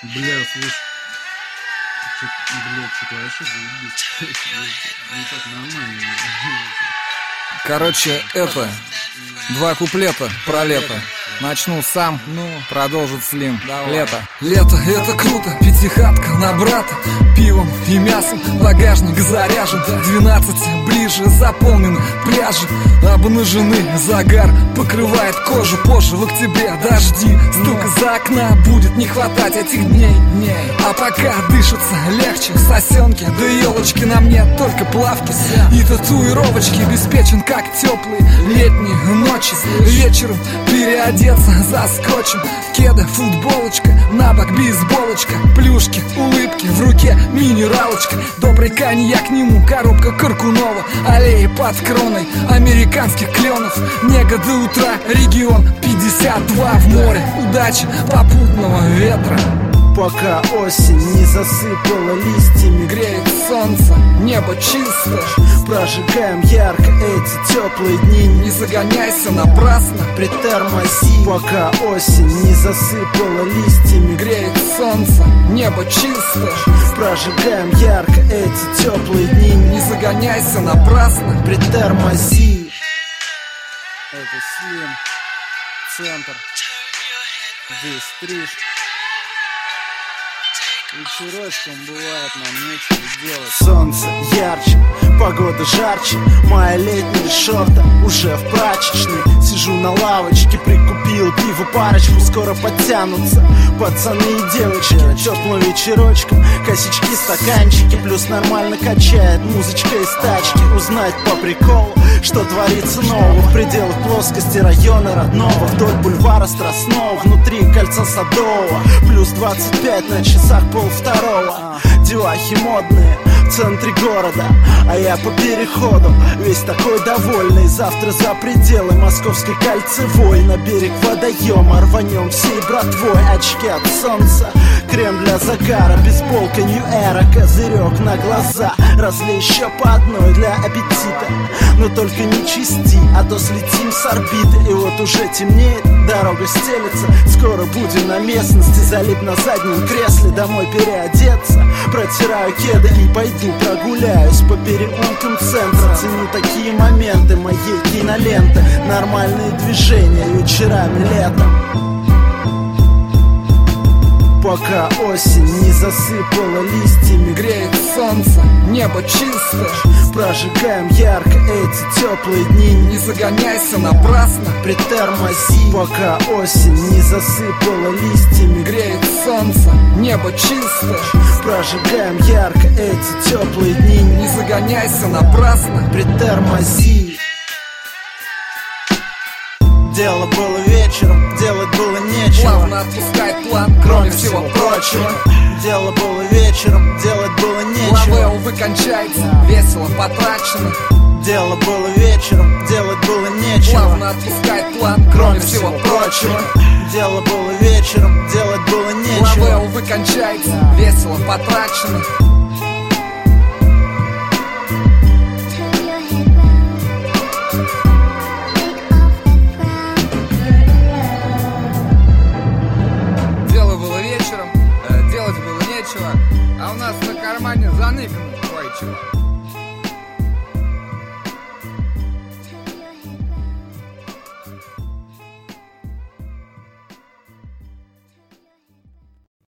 Бля, слушай, что-то вообще заебись. Не так нормально. Короче, это, 2 куплета про лето. Начну сам, продолжит Слим. Лето. Лето, это круто, пятихатка на брата. Пивом и мясом, багажник заряжен. 12 ближе, заполнены пляжи. Обнажены, загар покрывает кожу. Позже в октябре дожди, стук из-за окна. Будет не хватать этих дней. А пока дышится легче, сосенки да елочки на мне, только плавки и татуировочки. Обеспечен как теплые летние ночи. Вечером переодеться заскочим. Кеды, футболочка, на бок бейсболочка. Плюшки, улыбки, в руке минералочка. Добрый коньяк к нему, коробка Каркунова. Аллеи под кроной американских кленов. Нега до утра, регион 52 в море. Удачи, попутного ветра. Пока осень не засыпала листьями, греет солнце, небо чисто. Прожигаем ярко эти теплые дни. Не загоняйся напрасно, притормози. Пока осень не засыпала листьями, греет солнце, небо чисто. Прожигаем ярко эти теплые дни. Не загоняйся напрасно, притормози. Это Слим, центр. Здесь стриж. Вечерочком бывает нам нечего делать. Солнце ярче, погода жарче. Мои летние шорты уже в прачечной. Сижу на лавочке, прикупил пиво парочку. Скоро подтянутся пацаны и девочки. Теплым вечерочком, косички, стаканчики. Плюс нормально качает музычка из тачки. Узнать по приколу, что творится нового в пределах плоскости района родного. Вдоль бульвара Страстного, внутри кольца Садового. Плюс 25 на часах полвторого. Девахи модные в центре города, а я по переходу весь такой довольный. Завтра за пределы Московской кольцевой. На берег водоема рванем всей братвой. Очки от солнца, крем для загара, бейсболка Нью-Эра, козырек на глаза. Разлей еще по одной для аппетита, но только не чисти, а то слетим с орбиты. И вот уже темнеет, дорога стелется. Скоро будем на местности, залип на заднем кресле. Домой переодеться, протираю кеды и пойду прогуляюсь по переулкам центра. Ценю такие моменты моей киноленты. Нормальные движения вечерами летом. Пока осень не засыпала листьями, греет солнце, небо чисто. Прожигаем ярко эти теплые дни. Не загоняйся напрасно, притормози. Пока осень не засыпала листьями, греет солнце, небо чисто. Прожигаем ярко эти теплые дни. Не загоняйся напрасно, притормози. Дело было вечером, делать было нечего. Плавно отпускай план, кроме всего прочего. Дело было вечером, делать было нечего. Лавел выкончается, весело потрачено. Дело было вечером, делать было нечего. Плавно отпускай план, кроме всего прочего. Дело было вечером, делать было нечего. Лавел выкончается, весело потрачено. Делать было нечего, а у нас на кармане заныкано кое-чего.